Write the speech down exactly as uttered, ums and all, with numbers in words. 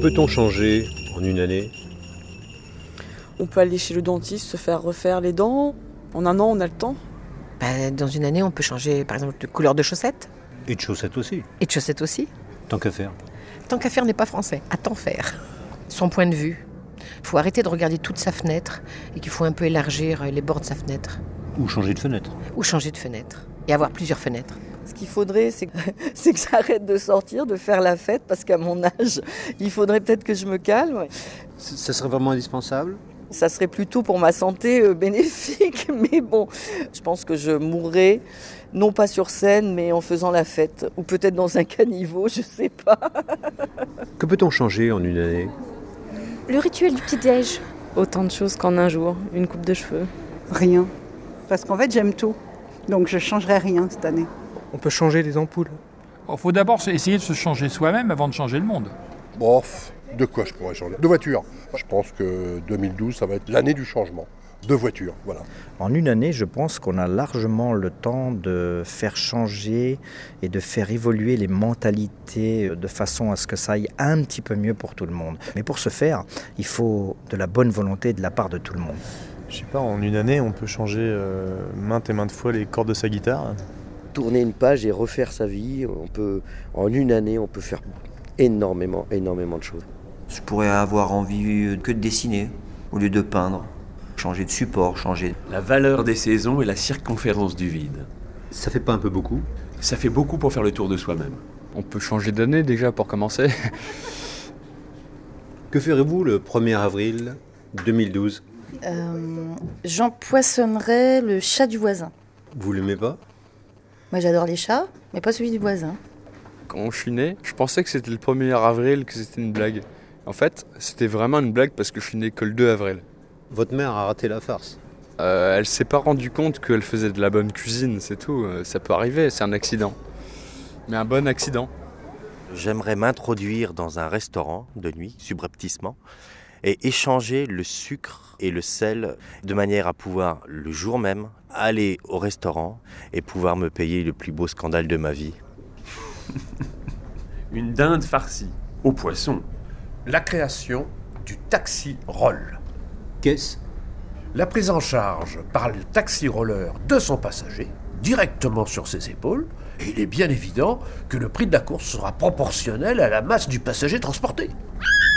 peut-on changer en une année ? On peut aller chez le dentiste, se faire refaire les dents. En un an, on a le temps. Bah, dans une année, on peut changer, par exemple, de couleur de chaussettes. Et de chaussettes aussi. Et de chaussettes aussi. Tant qu'à faire. Tant qu'à faire n'est pas français. À tant faire. Son point de vue. Il faut arrêter de regarder toute sa fenêtre et qu'il faut un peu élargir les bords de sa fenêtre. Ou changer de fenêtre. Ou changer de fenêtre. Et avoir plusieurs fenêtres. Ce qu'il faudrait, c'est que, c'est que j'arrête de sortir, de faire la fête, parce qu'à mon âge, il faudrait peut-être que je me calme. Ça serait vraiment indispensable ? Ça serait plutôt pour ma santé euh, bénéfique, mais bon, je pense que je mourrais, non pas sur scène, mais en faisant la fête, ou peut-être dans un caniveau, je sais pas. Que peut-on changer en une année ? Le rituel du petit-déj. Autant de choses qu'en un jour, une coupe de cheveux. Rien, parce qu'en fait j'aime tout, donc je ne changerai rien cette année. On peut changer les ampoules. Il faut d'abord essayer de se changer soi-même avant de changer le monde. Bon, de quoi je pourrais changer ? De voiture. Je pense que deux mille douze, ça va être l'année du changement. De voiture, voilà. En une année, je pense qu'on a largement le temps de faire changer et de faire évoluer les mentalités de façon à ce que ça aille un petit peu mieux pour tout le monde. Mais pour ce faire, il faut de la bonne volonté de la part de tout le monde. Je sais pas, en une année, on peut changer euh, maintes et maintes fois les cordes de sa guitare. Tourner une page et refaire sa vie, on peut, en une année, on peut faire énormément, énormément de choses. Je pourrais avoir envie que de dessiner au lieu de peindre, changer de support, changer... La valeur des saisons et la circonférence du vide. Ça fait pas un peu beaucoup ? Ça fait beaucoup pour faire le tour de soi-même. On peut changer d'année déjà pour commencer. Que ferez-vous le premier avril deux mille douze ? euh, J'empoissonnerai le chat du voisin. Vous l'aimez pas ? Moi j'adore les chats, mais pas celui du voisin. Quand je suis né, je pensais que c'était le premier avril, que c'était une blague. En fait, c'était vraiment une blague parce que je suis né que le deux avril. Votre mère a raté la farce. Euh, elle s'est pas rendue compte qu'elle faisait de la bonne cuisine, c'est tout. Ça peut arriver, c'est un accident. Mais un bon accident. J'aimerais m'introduire dans un restaurant de nuit, subrepticement, et échanger le sucre et le sel de manière à pouvoir, le jour même, aller au restaurant et pouvoir me payer le plus beau scandale de ma vie. Une dinde farcie au poisson. La création du taxi roll. Qu'est-ce ? La prise en charge par le taxi roller de son passager, directement sur ses épaules, et il est bien évident que le prix de la course sera proportionnel à la masse du passager transporté.